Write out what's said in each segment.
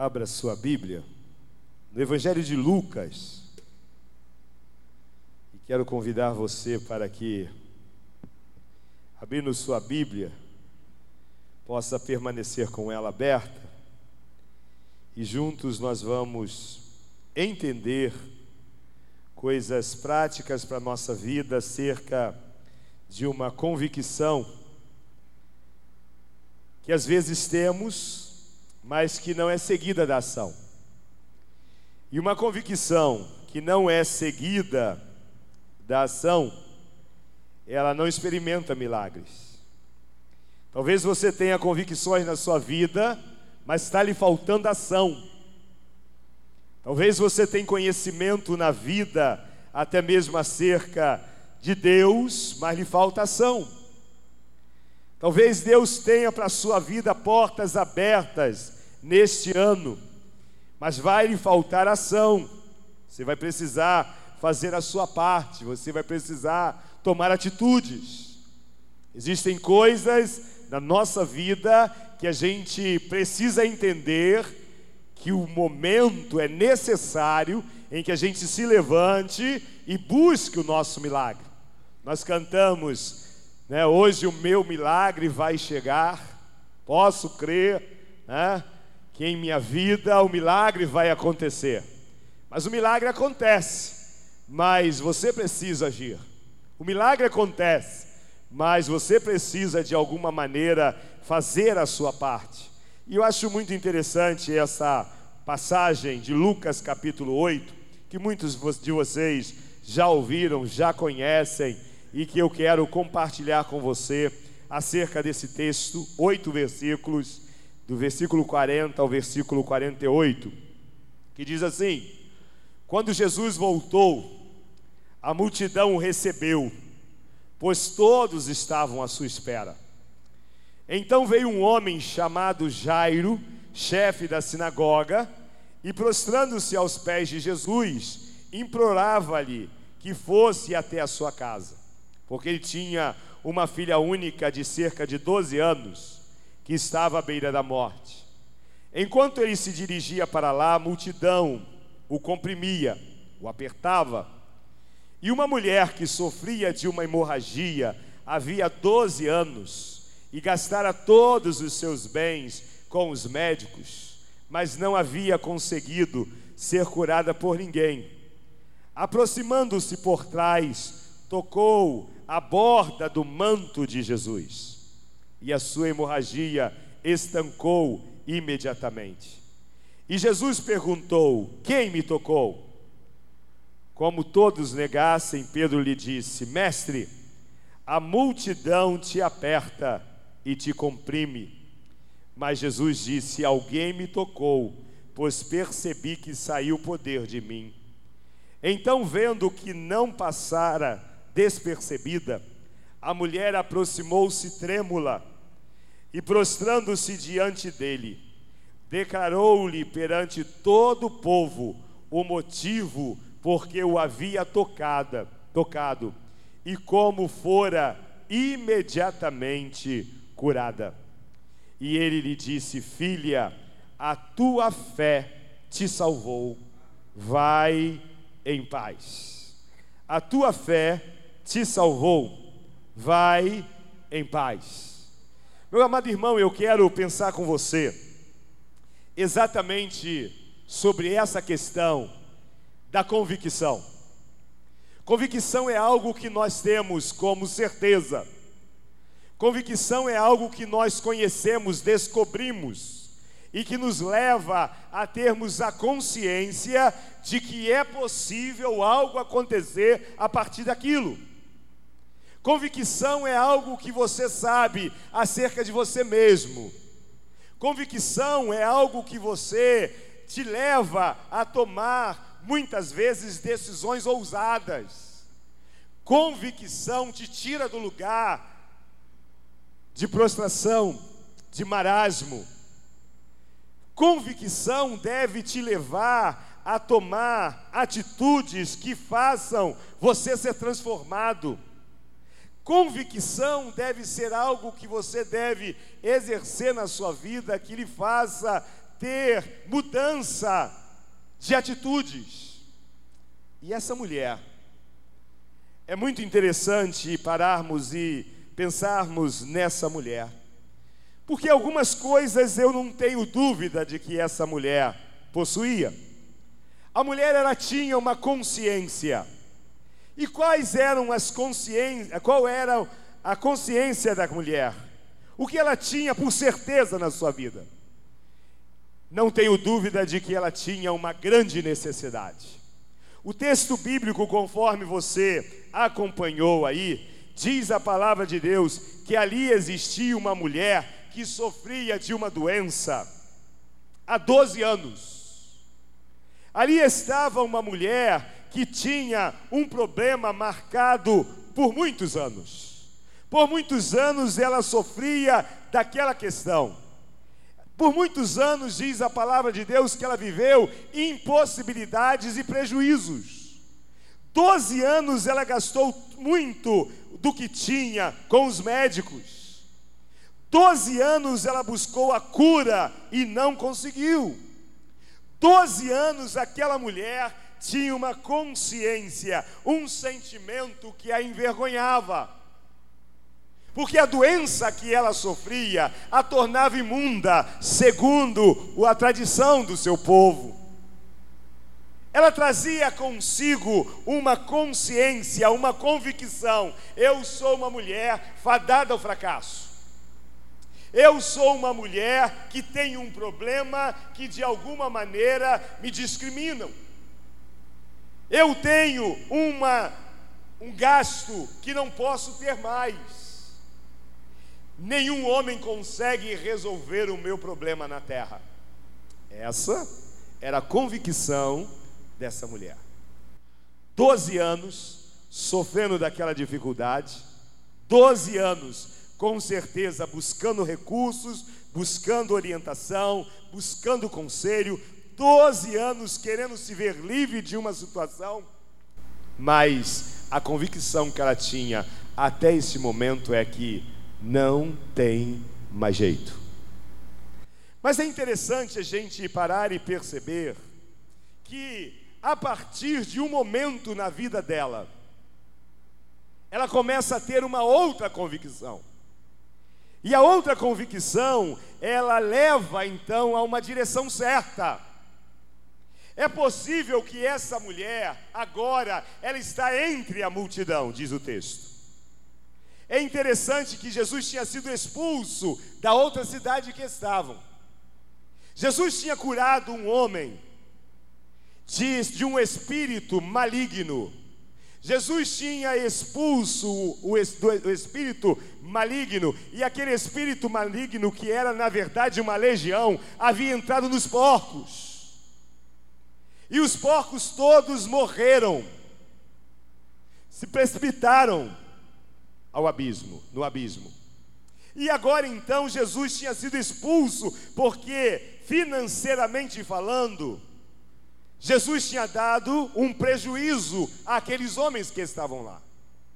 Abra sua Bíblia no Evangelho de Lucas e quero convidar você para que, abrindo sua Bíblia, possa permanecer com ela aberta e juntos nós vamos entender coisas práticas para a nossa vida acerca de uma convicção que às vezes temos, mas que não é seguida da ação. E uma convicção que não é seguida da ação, ela não experimenta milagres. Talvez você tenha convicções na sua vida, mas está lhe faltando ação. Talvez você tenha conhecimento na vida, até mesmo acerca de Deus, mas lhe falta ação. Talvez Deus tenha para a sua vida portas abertas neste ano, mas vai lhe faltar ação. Você vai precisar fazer a sua parte, você vai precisar tomar atitudes. Existem coisas na nossa vida que a gente precisa entender que o momento é necessário em que a gente se levante e busque o nosso milagre. Nós cantamos, né, hoje o meu milagre vai chegar, posso crer, né, que em minha vida o milagre vai acontecer. Mas o milagre acontece, mas você precisa agir. O milagre acontece, mas você precisa de alguma maneira fazer a sua parte. E eu acho muito interessante essa passagem de Lucas capítulo 8, que muitos de vocês já ouviram, já conhecem, e que eu quero compartilhar com você acerca desse texto, 8 versículos, do versículo 40 ao versículo 48, que diz assim: quando Jesus voltou, a multidão o recebeu, pois todos estavam à sua espera. Então veio um homem chamado Jairo, chefe da sinagoga, e prostrando-se aos pés de Jesus, implorava-lhe que fosse até a sua casa, porque ele tinha uma filha única de cerca de 12 anos, que estava à beira da morte. Enquanto ele se dirigia para lá, a multidão o comprimia, o apertava, e uma mulher que sofria de uma hemorragia havia 12 anos, e gastara todos os seus bens com os médicos, mas não havia conseguido ser curada por ninguém. Aproximando-se por trás, tocou a borda do manto de Jesus, e a sua hemorragia estancou imediatamente. E Jesus perguntou: quem me tocou? Como todos negassem, Pedro lhe disse: mestre, a multidão te aperta e te comprime. Mas Jesus disse: alguém me tocou, pois percebi que saiu poder de mim. Então, vendo que não passara despercebida, a mulher aproximou-se trêmula e, prostrando-se diante dele, declarou-lhe perante todo o povo o motivo por que o havia tocado e como fora imediatamente curada. E ele lhe disse: filha, a tua fé te salvou, vai em paz. A tua fé te salvou, vai em paz. Meu amado irmão, eu quero pensar com você exatamente sobre essa questão da convicção. Convicção é algo que nós temos como certeza. Convicção é algo que nós conhecemos, descobrimos, e que nos leva a termos a consciência de que é possível algo acontecer a partir daquilo. Convicção é algo que você sabe acerca de você mesmo. Convicção é algo que você te leva a tomar, muitas vezes, decisões ousadas. Convicção te tira do lugar de prostração, de marasmo. Convicção deve te levar a tomar atitudes que façam você ser transformado. Convicção deve ser algo que você deve exercer na sua vida, que lhe faça ter mudança de atitudes. E essa mulher, é muito interessante pararmos e pensarmos nessa mulher, porque algumas coisas eu não tenho dúvida de que essa mulher possuía. A mulher, ela tinha uma consciência. E quais eram as consciências? Qual era a consciência da mulher? O que ela tinha por certeza na sua vida? Não tenho dúvida de que ela tinha uma grande necessidade. O texto bíblico, conforme você acompanhou aí, diz a palavra de Deus que ali existia uma mulher que sofria de uma doença há 12 anos. Ali estava uma mulher que tinha um problema marcado por muitos anos. Por muitos anos ela sofria daquela questão. Por muitos anos, diz a palavra de Deus, que ela viveu impossibilidades e prejuízos. 12 anos ela gastou muito do que tinha com os médicos. 12 anos ela buscou a cura e não conseguiu. 12 anos aquela mulher tinha uma consciência, um sentimento que a envergonhava. Porque a doença que ela sofria a tornava imunda, segundo a tradição do seu povo. Ela trazia consigo uma consciência, uma convicção: eu sou uma mulher fadada ao fracasso. Eu sou uma mulher que tem um problema que de alguma maneira me discriminam. Eu tenho um gasto que não posso ter mais. Nenhum homem consegue resolver o meu problema na terra. Essa era a convicção dessa mulher. 12 anos sofrendo daquela dificuldade, 12 anos com certeza buscando recursos, buscando orientação, buscando conselho, 12 anos querendo se ver livre de uma situação, mas a convicção que ela tinha até esse momento é que não tem mais jeito. Mas é interessante a gente parar e perceber que a partir de um momento na vida dela, ela começa a ter uma outra convicção. E a outra convicção, ela leva então a uma direção certa. É possível que essa mulher, agora, ela está entre a multidão, diz o texto. É interessante que Jesus tinha sido expulso da outra cidade que estavam. Jesus tinha curado um homem de um espírito maligno. Jesus tinha expulso o espírito maligno, e aquele espírito maligno, que era na verdade uma legião, havia entrado nos porcos. E os porcos todos morreram, se precipitaram no abismo. E agora então Jesus tinha sido expulso, porque financeiramente falando, Jesus tinha dado um prejuízo àqueles homens que estavam lá.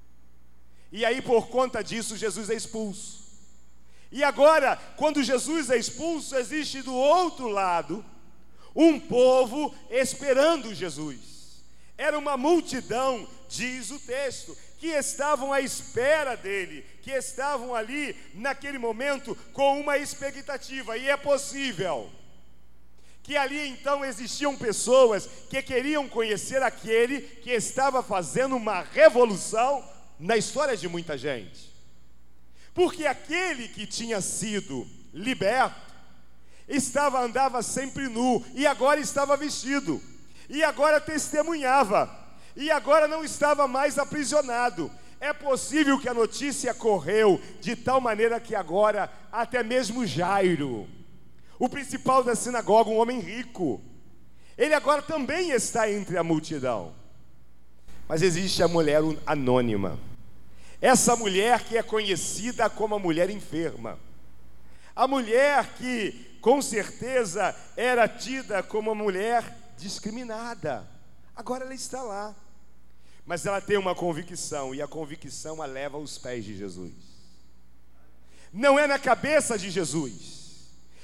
E aí, por conta disso, Jesus é expulso. E agora, quando Jesus é expulso, existe do outro lado um povo esperando Jesus. Era uma multidão, diz o texto, que estavam à espera dele, que estavam ali naquele momento com uma expectativa. E é possível que ali então existiam pessoas que queriam conhecer aquele que estava fazendo uma revolução na história de muita gente. Porque aquele que tinha sido liberto andava sempre nu, e agora estava vestido, e agora testemunhava, e agora não estava mais aprisionado. É possível que a notícia correu de tal maneira que agora até mesmo Jairo, o principal da sinagoga, um homem rico, ele agora também está entre a multidão. Mas existe a mulher anônima, essa mulher que é conhecida como a mulher enferma, a mulher que com certeza era tida como uma mulher discriminada. Agora ela está lá, mas ela tem uma convicção, e a convicção a leva aos pés de Jesus. Não é na cabeça de Jesus,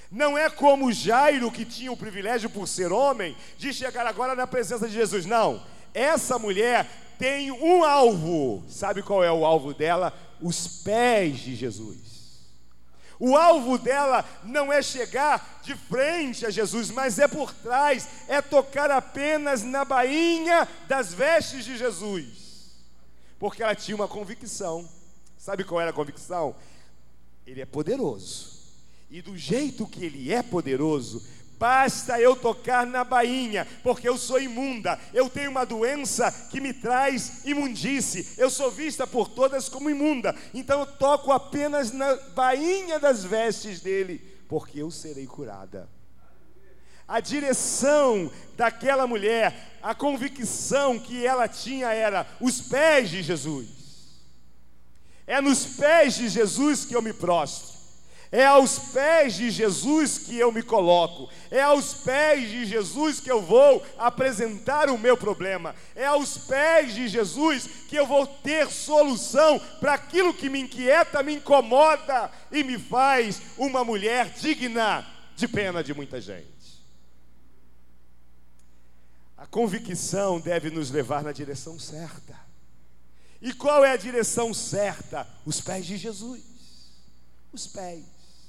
Não é como Jairo, que tinha o privilégio, por ser homem, de chegar agora na presença de Jesus. Não, essa mulher tem um alvo. Sabe qual é o alvo dela? Os pés de Jesus. O alvo dela não é chegar de frente a Jesus, mas é por trás, é tocar apenas na bainha das vestes de Jesus, porque ela tinha uma convicção. Sabe qual era a convicção? Ele é poderoso, e do jeito que ele é poderoso, basta eu tocar na bainha, porque eu sou imunda, eu tenho uma doença que me traz imundície, eu sou vista por todas como imunda, então eu toco apenas na bainha das vestes dele, porque eu serei curada. A direção daquela mulher, a convicção que ela tinha era os pés de Jesus. É nos pés de Jesus que eu me prostro. É aos pés de Jesus que eu me coloco. É aos pés de Jesus que eu vou apresentar o meu problema. É aos pés de Jesus que eu vou ter solução para aquilo que me inquieta, me incomoda e me faz uma mulher digna de pena de muita gente. A convicção deve nos levar na direção certa. E qual é a direção certa? Os pés de Jesus. Os pés.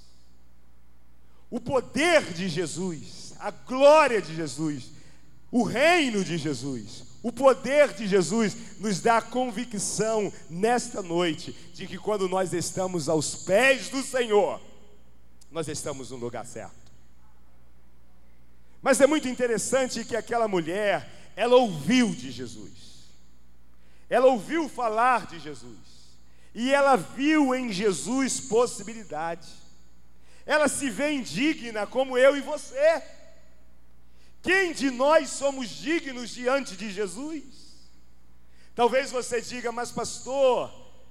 O poder de Jesus, a glória de Jesus, o reino de Jesus, o poder de Jesus nos dá a convicção nesta noite de que quando nós estamos aos pés do Senhor, nós estamos no lugar certo. Mas é muito interessante que aquela mulher, ela ouviu de Jesus, ela ouviu falar de Jesus, e ela viu em Jesus possibilidade. Ela se vê indigna como eu e você. Quem de nós somos dignos diante de Jesus? Talvez você diga, mas pastor,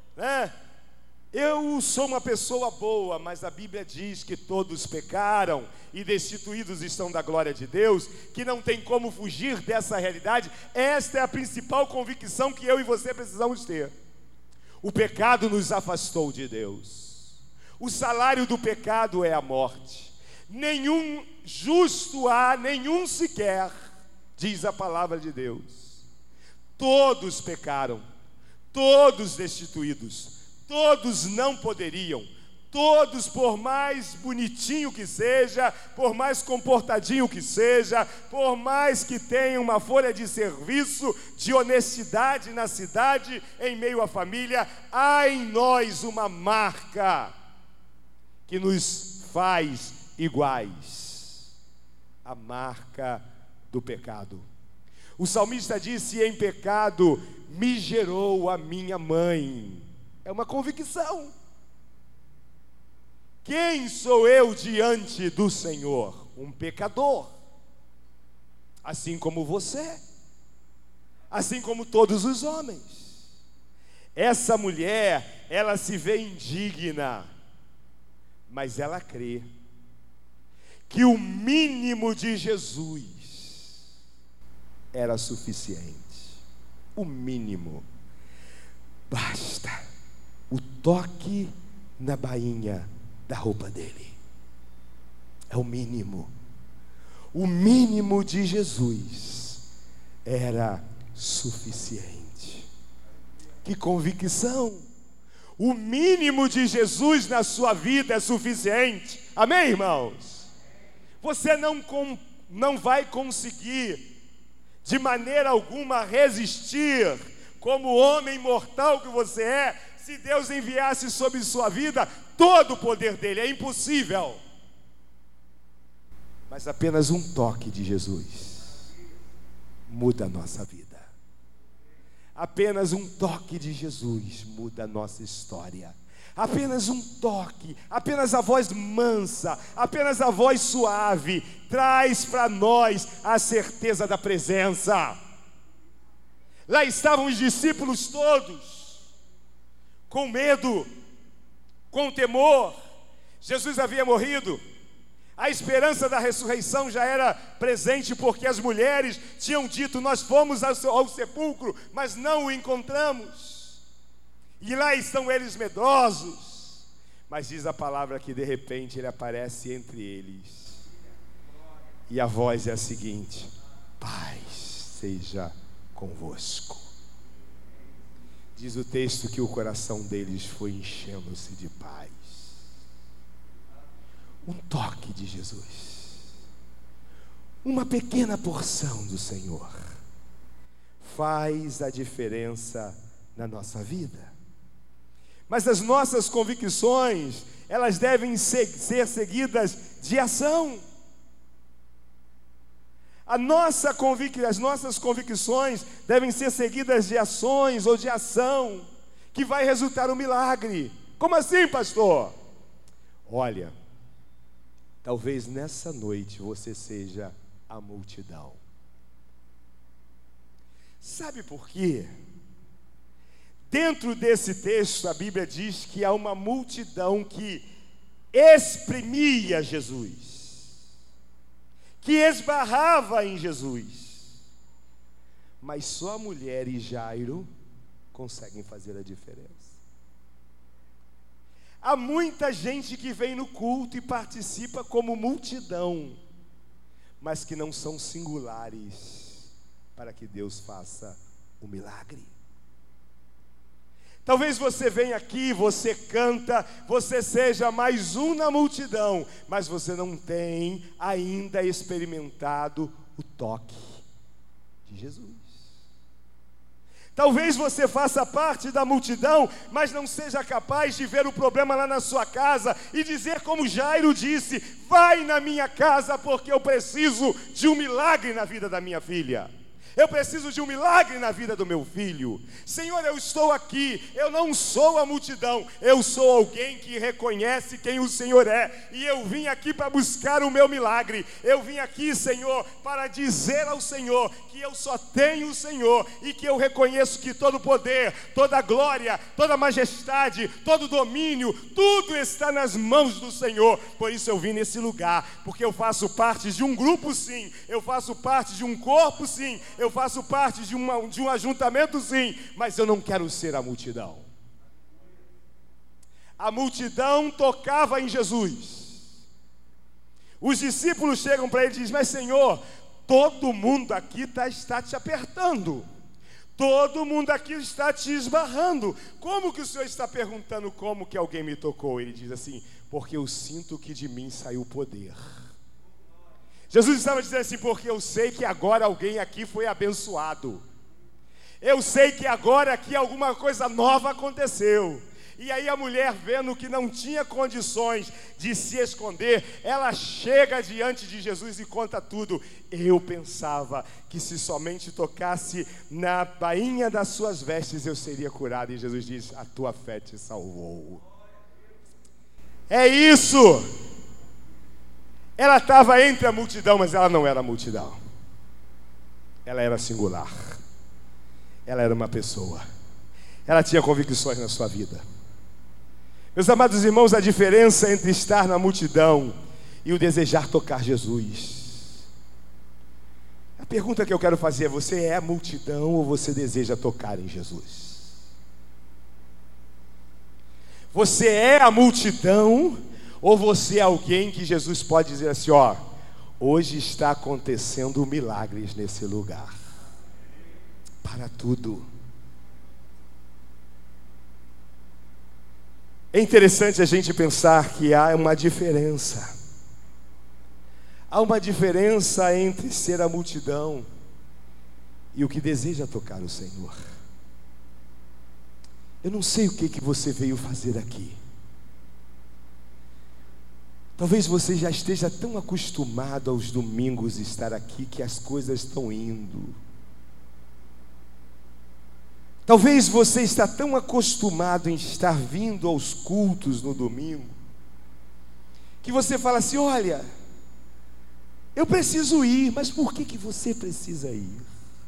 eu sou uma pessoa boa, mas a Bíblia diz que todos pecaram e destituídos estão da glória de Deus, que não tem como fugir dessa realidade. Esta é a principal convicção que eu e você precisamos ter. O pecado nos afastou de Deus. O salário do pecado é a morte. Nenhum justo há, nenhum sequer, diz a palavra de Deus. Todos pecaram, todos destituídos, todos não poderiam, todos, por mais bonitinho que seja, por mais comportadinho que seja, por mais que tenha uma folha de serviço, de honestidade na cidade, em meio à família, há em nós uma marca que nos faz iguais, a marca do pecado. O salmista disse: em pecado me gerou a minha mãe. É uma convicção. Quem sou eu diante do Senhor? Um pecador, assim como você, assim como todos os homens. Essa mulher, ela se vê indigna, mas ela crê que o mínimo de Jesus era suficiente. O mínimo. Basta o toque na bainha da roupa dele. É o mínimo. O mínimo de Jesus era suficiente. Que convicção! O mínimo de Jesus na sua vida é suficiente. Amém, irmãos? Você não vai conseguir de maneira alguma resistir, como homem mortal que você é, se Deus enviasse sobre sua vida todo o poder dele. É impossível. Mas apenas um toque de Jesus muda a nossa vida. Apenas um toque de Jesus muda a nossa história. Apenas um toque, apenas a voz mansa, apenas a voz suave traz para nós a certeza da presença. Lá estavam os discípulos todos, com medo, com temor. Jesus havia morrido. A esperança da ressurreição já era presente, porque as mulheres tinham dito: nós fomos ao sepulcro, mas não o encontramos. E lá estão eles medrosos, Mas diz a palavra que de repente ele aparece entre eles. E a voz é a seguinte: paz seja convosco. Diz o texto que o coração deles foi enchendo-se de paz. Um toque de Jesus, uma pequena porção do Senhor, faz a diferença na nossa vida. Mas as nossas convicções, elas devem ser seguidas de ação. As nossas convicções devem ser seguidas de ações ou de ação, que vai resultar um milagre. Como assim, pastor? Olha, talvez nessa noite você seja a multidão. Sabe por quê? Dentro desse texto, a Bíblia diz que há uma multidão que exprimia Jesus, que esbarrava em Jesus, mas só a mulher e Jairo conseguem fazer a diferença. Há muita gente que vem no culto e participa como multidão, mas que não são singulares para que Deus faça o milagre. Talvez você venha aqui, você canta, você seja mais um na multidão, mas você não tem ainda experimentado o toque de Jesus. Talvez você faça parte da multidão, mas não seja capaz de ver o problema lá na sua casa e dizer como Jairo disse: vai na minha casa porque eu preciso de um milagre na vida da minha filha. Eu preciso de um milagre na vida do meu filho. Senhor, eu estou aqui, eu não sou a multidão, eu sou alguém que reconhece quem o Senhor é, e eu vim aqui para buscar o meu milagre. Eu vim aqui, Senhor, para dizer ao Senhor que eu só tenho o Senhor, e que eu reconheço que todo poder, toda glória, toda majestade, todo domínio, tudo está nas mãos do Senhor. Por isso eu vim nesse lugar, porque eu faço parte de um grupo sim, eu faço parte de um corpo sim, eu faço parte de um ajuntamento sim, mas eu não quero ser a multidão. A multidão tocava em Jesus. Os discípulos chegam para ele e dizem: mas Senhor, todo mundo aqui está te apertando, todo mundo aqui está te esbarrando. Como que o Senhor está perguntando como que alguém me tocou? Ele diz assim: porque eu sinto que de mim saiu poder. Jesus estava dizendo assim: porque eu sei que agora alguém aqui foi abençoado. Eu sei que agora aqui alguma coisa nova aconteceu. E aí a mulher, vendo que não tinha condições de se esconder, ela chega diante de Jesus e conta tudo. Eu pensava que se somente tocasse na bainha das suas vestes eu seria curado. E Jesus diz: a tua fé te salvou. É isso. Ela estava entre a multidão, mas ela não era a multidão. Ela era singular. Ela era uma pessoa. Ela tinha convicções na sua vida. Meus amados irmãos, a diferença entre estar na multidão e o desejar tocar Jesus. A pergunta que eu quero fazer é: você é a multidão ou você deseja tocar em Jesus? Você é a multidão ou você é alguém que Jesus pode dizer assim: ó, hoje está acontecendo milagres nesse lugar. Para tudo. É interessante a gente pensar que há uma diferença. Há uma diferença entre ser a multidão e o que deseja tocar o Senhor. Eu não sei o que você veio fazer aqui. Talvez você já esteja tão acostumado aos domingos estar aqui que as coisas estão indo. Talvez você está tão acostumado em estar vindo aos cultos no domingo que você fala assim: olha, eu preciso ir, mas por que você precisa ir?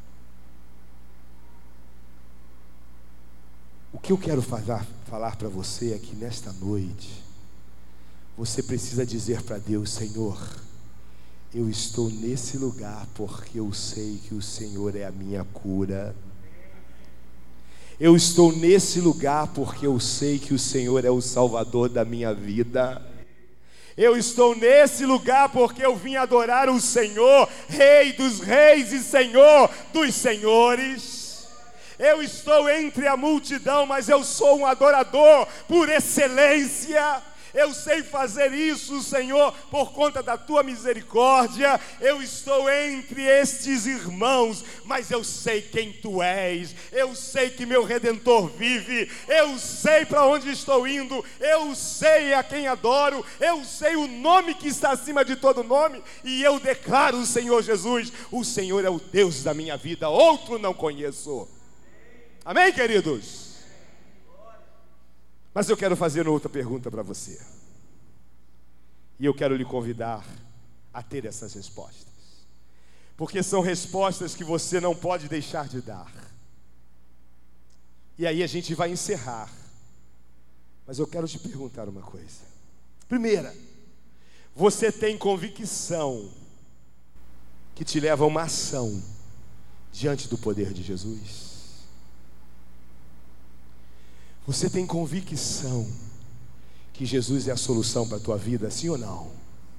O que eu quero falar para você é que nesta noite você precisa dizer para Deus: Senhor, eu estou nesse lugar porque eu sei que o Senhor é a minha cura. Eu estou nesse lugar porque eu sei que o Senhor é o Salvador da minha vida. Eu estou nesse lugar porque eu vim adorar o Senhor, Rei dos reis e Senhor dos senhores. Eu estou entre a multidão, mas eu sou um adorador por excelência. Eu sei fazer isso, Senhor, por conta da tua misericórdia. Eu estou entre estes irmãos, mas eu sei quem tu és. Eu sei que meu Redentor vive. Eu sei para onde estou indo. Eu sei a quem adoro. Eu sei o nome que está acima de todo nome. E eu declaro, Senhor Jesus, o Senhor é o Deus da minha vida. Outro não conheço. Amém, queridos? Mas eu quero fazer outra pergunta para você. E eu quero lhe convidar a ter essas respostas. Porque são respostas que você não pode deixar de dar. E aí a gente vai encerrar. Mas eu quero te perguntar uma coisa. Primeira, você tem convicção que te leva a uma ação diante do poder de Jesus? Você tem convicção que Jesus é a solução para a tua vida, sim ou não?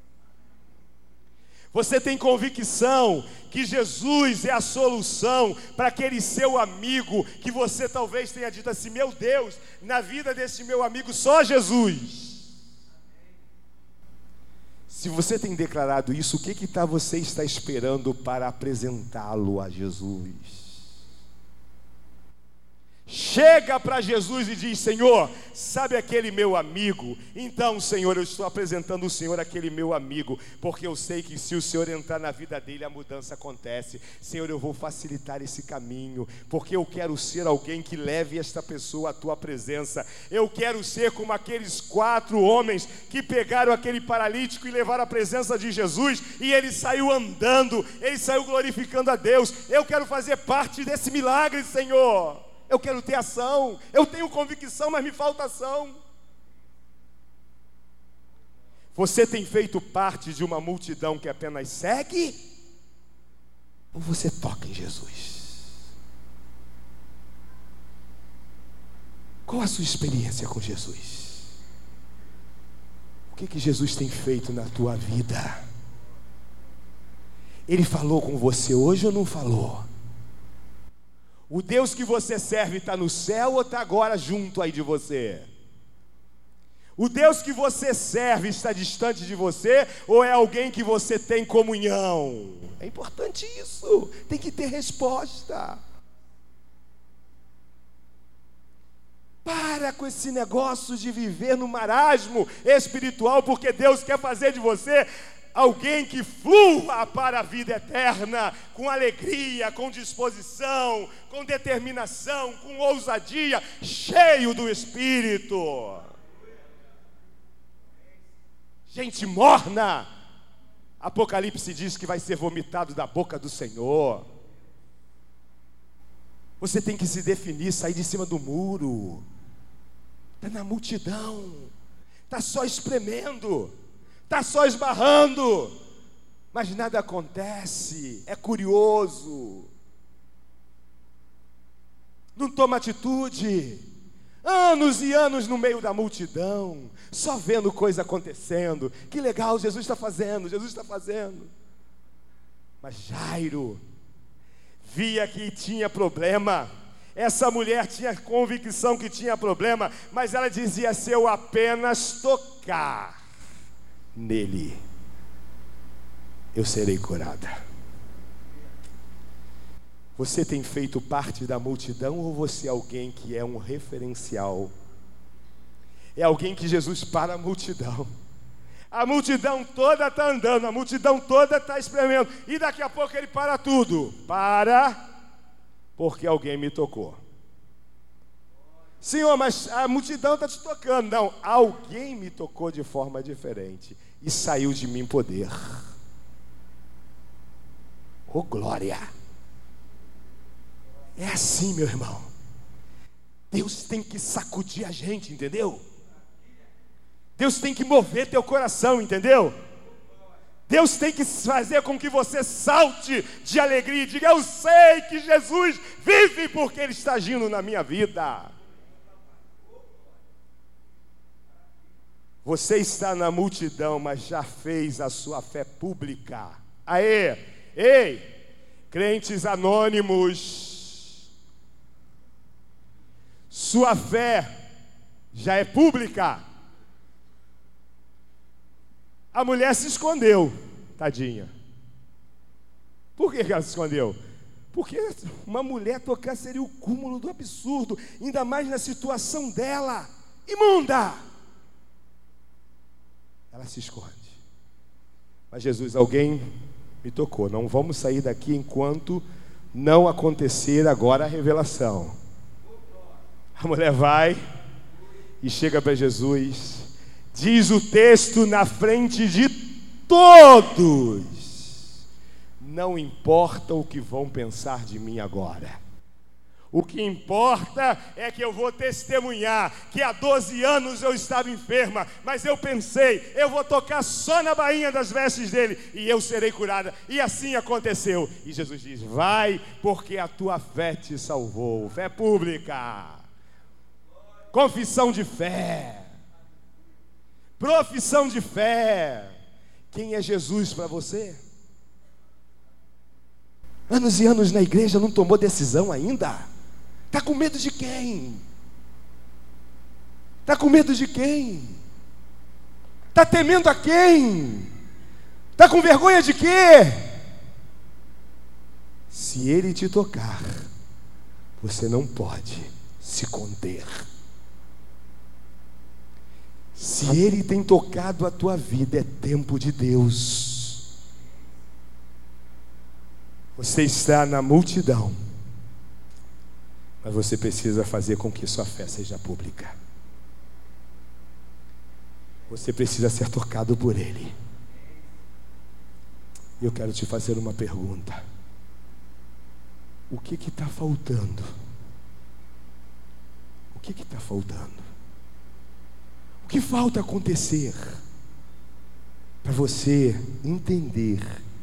Você tem convicção que Jesus é a solução para aquele seu amigo que você talvez tenha dito assim: meu Deus, na vida desse meu amigo só Jesus. Se você tem declarado isso, o que você está esperando para apresentá-lo a Jesus? Chega para Jesus e diz: Senhor, sabe aquele meu amigo? Então, Senhor, eu estou apresentando o Senhor àquele meu amigo, porque eu sei que se o Senhor entrar na vida dele, a mudança acontece. Senhor, eu vou facilitar esse caminho, porque eu quero ser alguém que leve esta pessoa à tua presença. Eu quero ser como aqueles 4 homens que pegaram aquele paralítico e levaram à presença de Jesus, e ele saiu andando, ele saiu glorificando a Deus. Eu quero fazer parte desse milagre, Senhor. Eu quero ter ação. Eu tenho convicção, mas me falta ação. Você tem feito parte de uma multidão que apenas segue? Ou você toca em Jesus? Qual a sua experiência com Jesus? O que Jesus tem feito na tua vida? Ele falou com você hoje ou não falou? O Deus que você serve está no céu ou está agora junto aí de você? O Deus que você serve está distante de você ou é alguém que você tem comunhão? É importante isso, tem que ter resposta. Para com esse negócio de viver no marasmo espiritual, porque Deus quer fazer de você alguém que flua para a vida eterna, com alegria, com disposição, com determinação, com ousadia, cheio do Espírito. Gente morna, Apocalipse diz que vai ser vomitado da boca do Senhor. Você tem que se definir, sair de cima do muro. Está na multidão, está só espremendo, está só esbarrando, mas nada acontece, é curioso, não toma atitude, anos e anos no meio da multidão, só vendo coisa acontecendo. Que legal, Jesus está fazendo, Jesus está fazendo. Mas Jairo via que tinha problema. Essa mulher tinha convicção que tinha problema, mas ela dizia: se eu apenas tocar nele, eu serei curada. Você tem feito parte da multidão ou você é alguém que é um referencial? É alguém que Jesus para a multidão. A multidão toda está andando, a multidão toda está espremendo, e daqui a pouco ele para tudo. Para, porque alguém me tocou. Senhor, mas a multidão está te tocando. Não, alguém me tocou de forma diferente e saiu de mim poder. Oh, glória! É assim, meu irmão. Deus tem que sacudir a gente, entendeu? Deus tem que mover teu coração, entendeu? Deus tem que fazer com que você salte de alegria e diga: eu sei que Jesus vive porque Ele está agindo na minha vida. Você está na multidão, mas já fez a sua fé pública. Aê, ei, crentes anônimos, sua fé já é pública. A mulher se escondeu, tadinha. Por que ela se escondeu? Porque uma mulher tocar seria o cúmulo do absurdo, ainda mais na situação dela, imunda. Ela se esconde. Mas Jesus, alguém me tocou. Não vamos sair daqui enquanto não acontecer agora a revelação. A mulher vai e chega para Jesus. Diz o texto na frente de todos: não importa o que vão pensar de mim agora. O que importa é que eu vou testemunhar que há 12 anos eu estava enferma, mas eu pensei, eu vou tocar só na bainha das vestes dele e eu serei curada. E assim aconteceu. E Jesus diz: vai, porque a tua fé te salvou. Fé pública, confissão de fé, profissão de fé. Quem é Jesus para você? Anos e anos na igreja, não tomou decisão ainda? Está com medo de quem? Está com medo de quem? Está temendo a quem? Está com vergonha de quê? Se Ele te tocar, você não pode se conter. Se Ele tem tocado a tua vida, é tempo de Deus. Você está na multidão, mas você precisa fazer com que sua fé seja pública. Você precisa ser tocado por Ele. Eu quero te fazer uma pergunta: o que está faltando? O que está faltando? O que falta acontecer para você entender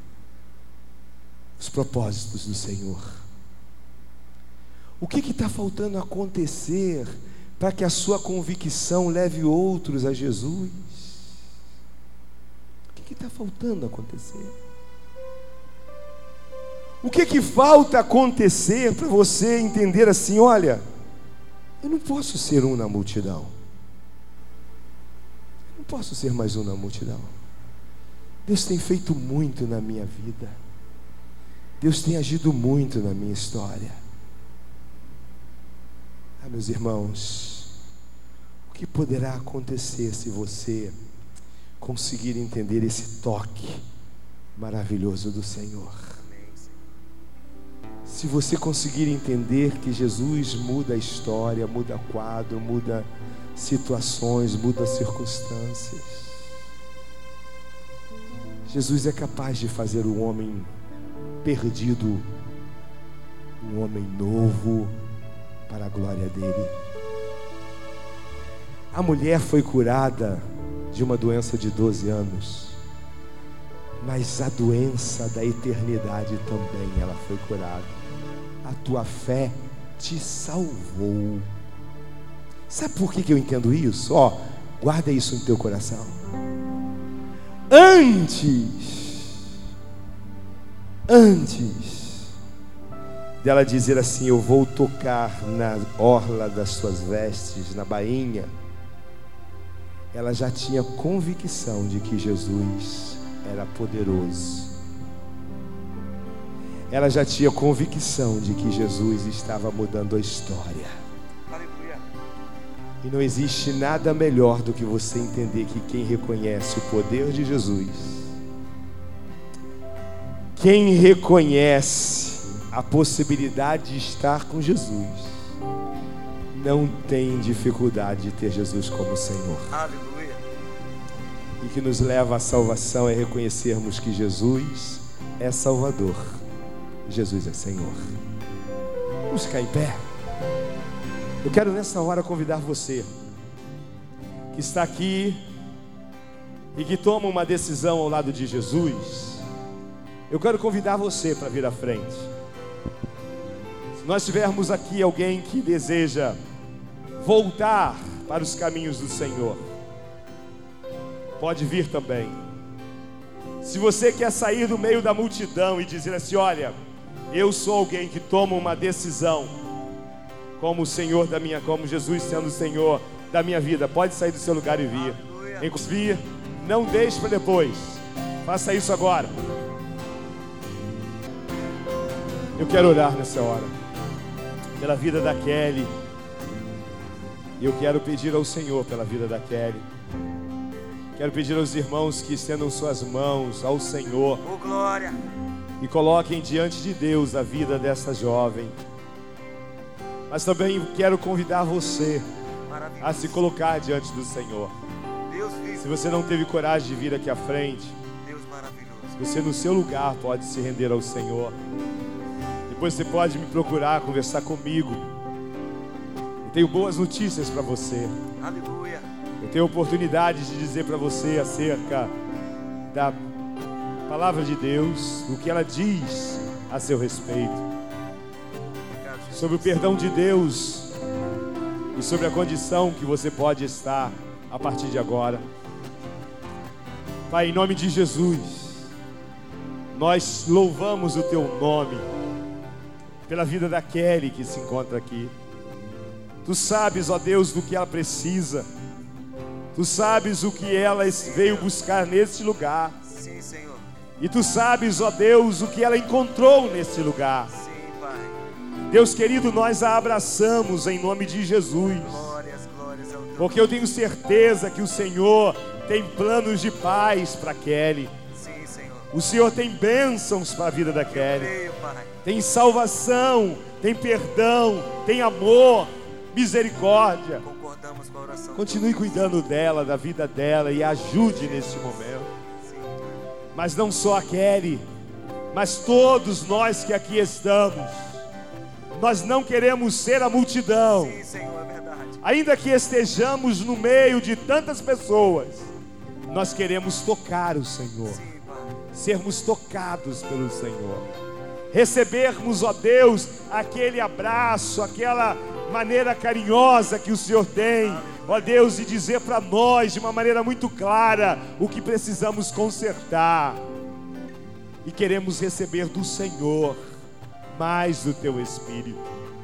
os propósitos do Senhor? O que está faltando acontecer para que a sua convicção leve outros a Jesus? O que está faltando acontecer? O que falta acontecer para você entender assim: olha, eu não posso ser um na multidão. Eu não posso ser mais um na multidão. Deus tem feito muito na minha vida. Deus tem agido muito na minha história. Meus irmãos, o que poderá acontecer se você conseguir entender esse toque maravilhoso do Senhor? Se você conseguir entender que Jesus muda a história, muda quadro, muda situações, muda circunstâncias. Jesus é capaz de fazer um homem perdido um homem novo para a glória dele. A mulher foi curada de uma doença de 12 anos, mas a doença da eternidade também ela foi curada. A tua fé te salvou. Sabe por que eu entendo isso? Guarda isso no teu coração. Antes dela dizer assim: eu vou tocar na orla das tuas vestes, na bainha, ela já tinha convicção de que Jesus era poderoso. Ela já tinha convicção de que Jesus estava mudando a história. Aleluia. E não existe nada melhor do que você entender que quem reconhece o poder de Jesus, quem reconhece a possibilidade de estar com Jesus, não tem dificuldade de ter Jesus como Senhor. Aleluia. E que nos leva à salvação é reconhecermos que Jesus é Salvador, Jesus é Senhor. Vamos ficar em pé. Eu quero nessa hora convidar você que está aqui e que tomam uma decisão ao lado de Jesus, eu quero convidar você para vir à frente. Se nós tivermos aqui alguém que deseja voltar para os caminhos do Senhor, pode vir também. Se você quer sair do meio da multidão e dizer assim: olha, eu sou alguém que toma uma decisão como o Senhor da minha, como Jesus sendo o Senhor da minha vida, pode sair do seu lugar e vir. Vir, não deixe para depois. Faça isso agora. Eu quero orar nessa hora pela vida da Kelly. E eu quero pedir ao Senhor pela vida da Kelly. Quero pedir aos irmãos que estendam suas mãos ao Senhor. Oh, glória. E coloquem diante de Deus a vida dessa jovem. Mas também quero convidar você a se colocar diante do Senhor. Deus vive. Se você não teve coragem de vir aqui à frente, Deus maravilhoso. você no seu lugar pode se render ao Senhor. Depois você pode me procurar, conversar comigo. Eu tenho boas notícias para você. Aleluia. Eu tenho oportunidade de dizer para você acerca da palavra de Deus, o que ela diz a seu respeito, sobre o perdão de Deus e sobre a condição que você pode estar a partir de agora. Pai, em nome de Jesus, nós louvamos o Teu nome pela vida da Kelly que se encontra aqui. Tu sabes, ó Deus, do que ela precisa. Tu sabes o que ela veio buscar neste lugar. Sim, Senhor. E Tu sabes, ó Deus, o que ela encontrou neste lugar. Sim, Pai. Deus querido, nós a abraçamos em nome de Jesus. Glórias ao Teu Porque eu tenho certeza que o Senhor tem planos de paz para Kelly. Sim, Senhor. O Senhor tem bênçãos para a vida da Kelly. Creio, Pai. Tem salvação, tem perdão, tem amor, misericórdia. Concordamos com a oração. Continue cuidando dela, da vida dela e ajude neste momento. Sim. Mas não só a Kelly, mas todos nós que aqui estamos. Nós não queremos ser a multidão. Sim, Senhor, é verdade. Ainda que estejamos no meio de tantas pessoas, nós queremos tocar o Senhor. Sim, Pai. Sermos tocados pelo Senhor. Recebermos, ó Deus, aquele abraço, aquela maneira carinhosa que o Senhor tem, ó Deus, e dizer para nós de uma maneira muito clara o que precisamos consertar. E queremos receber do Senhor mais do Teu Espírito.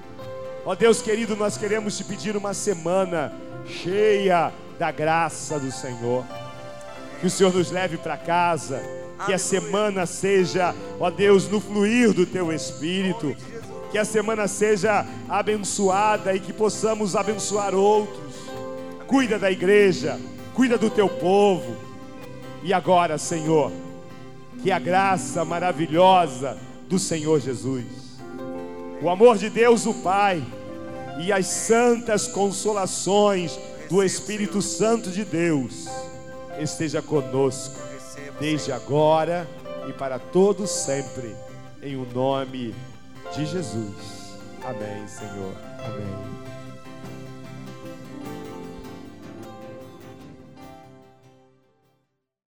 Ó Deus querido, nós queremos Te pedir uma semana cheia da graça do Senhor. Que o Senhor nos leve para casa. Que a semana seja, ó Deus, no fluir do Teu Espírito. Que a semana seja abençoada e que possamos abençoar outros. Cuida da igreja, cuida do Teu povo. E agora, Senhor, que a graça maravilhosa do Senhor Jesus, o amor de Deus o Pai e as santas consolações do Espírito Santo de Deus esteja conosco, desde agora e para todos sempre, em o nome de Jesus. Amém, Senhor. Amém.